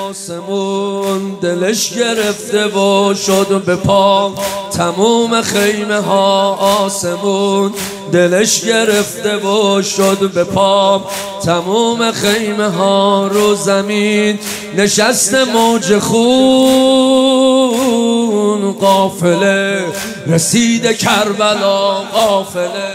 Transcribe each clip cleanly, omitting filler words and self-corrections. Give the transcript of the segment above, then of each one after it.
آسمون دلش گرفته و شد به پا تموم خیمه ها. آسمون دلش گرفته و شد به پا تموم خیمه ها. رو زمین نشست موج خون قافله رسید کربلا. قافله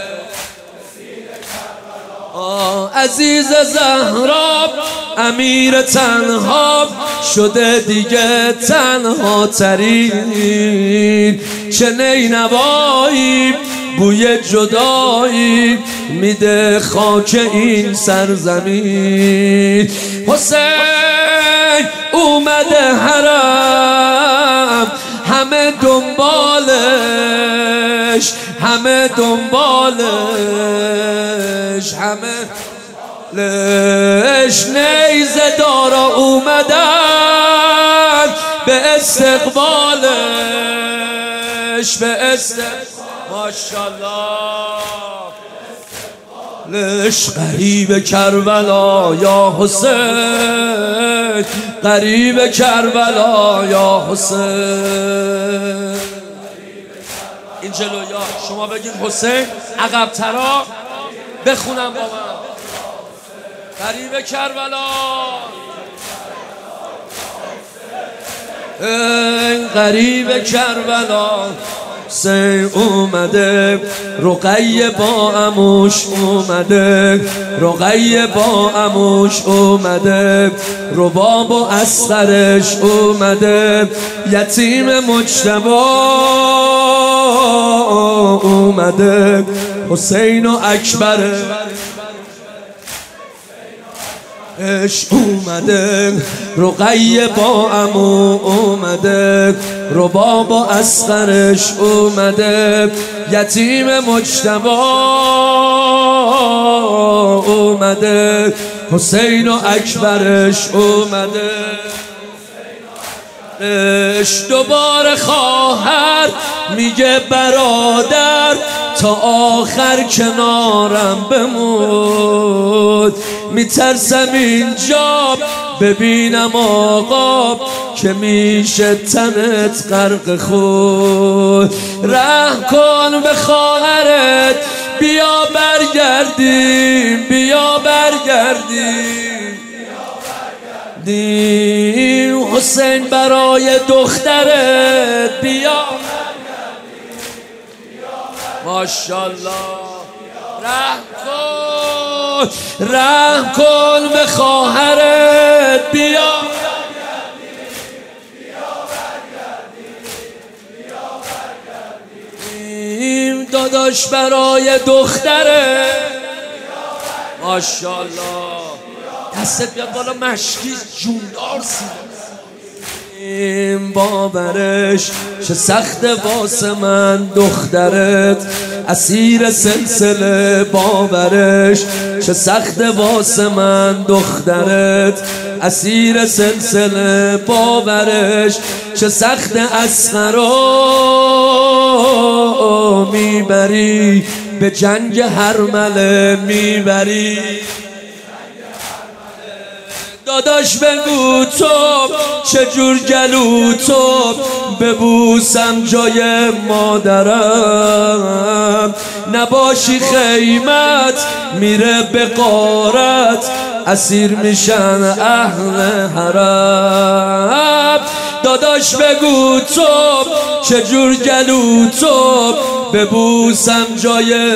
عزیز زهرا امیر تنها شده دیگه تنها ترین. چه نینوایی بوی جدایی میده خاک این سرزمین. حسین اومده حرم همه دنبالش همه دنبالش همه لش. نیزه دارا اومدن به استقبالش به ماشالله لش. غریب کربلا یا حسین غریب کربلا یا حسین. این جلویا شما بگید حسین عقب ترا بخونم با من. غریب کربلا ای غریب کربلا. حسین اومده رقیه با عموش اومده رقیه با عموش اومده رباب و اصغرش اومده یتیم مجتبی اومده حسین و اکبر اش اومده رقیه با عمو اومده رباب و اصغرش اومده یتیم مجتبی اومده حسین و اکبرش اومده. دوباره خواهر میگه برادر تا آخر کنارم بمون. میترسم اینجا ببینم آقا که میشه تنت غرق خود. رحم کن به خواهرت بیا برگردیم بیا برگردیم. حسین برای دخترت بیا ماشالله. رحم کن به خواهرت بیا داداش برای دخترت ماشالله. دستت بیاد بالا مشکی جوندار این باورش چه سخت واسه من دخترت اسیر سلسله. باورش چه سخت واسه من دخترت اسیر سلسله. باورش چه سخت اصغرا میبری به جنگ هرمله میبری. داداش بگو تو چجور گلو تو ببوسم جای مادرم. نباشی خیمت میره به غارت اسیر میشن اهل حرم. داداش بگو تو چجور گلو تو ببوسم جای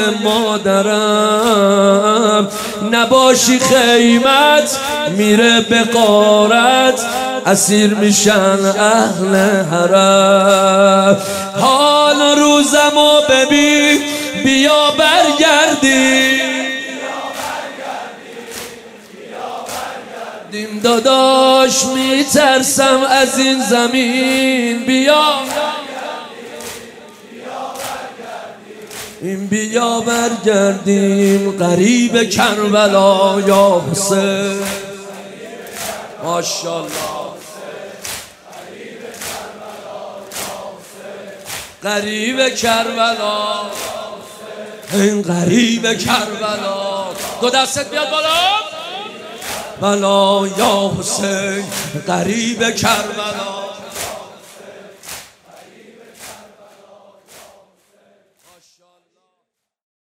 مادرم. نباشی خیمت میره به غارت اسیر میشن اهل حرم. حال روزمو ببین بیا برگردیم داداش میترسم از این زمین بیا بیا برگردیم. غریب کربلا یا حسین ماشالله. غریب کربلا این غریب کربلا. دو دستت بیاد بالا کربلا یا حسین غریب کربلا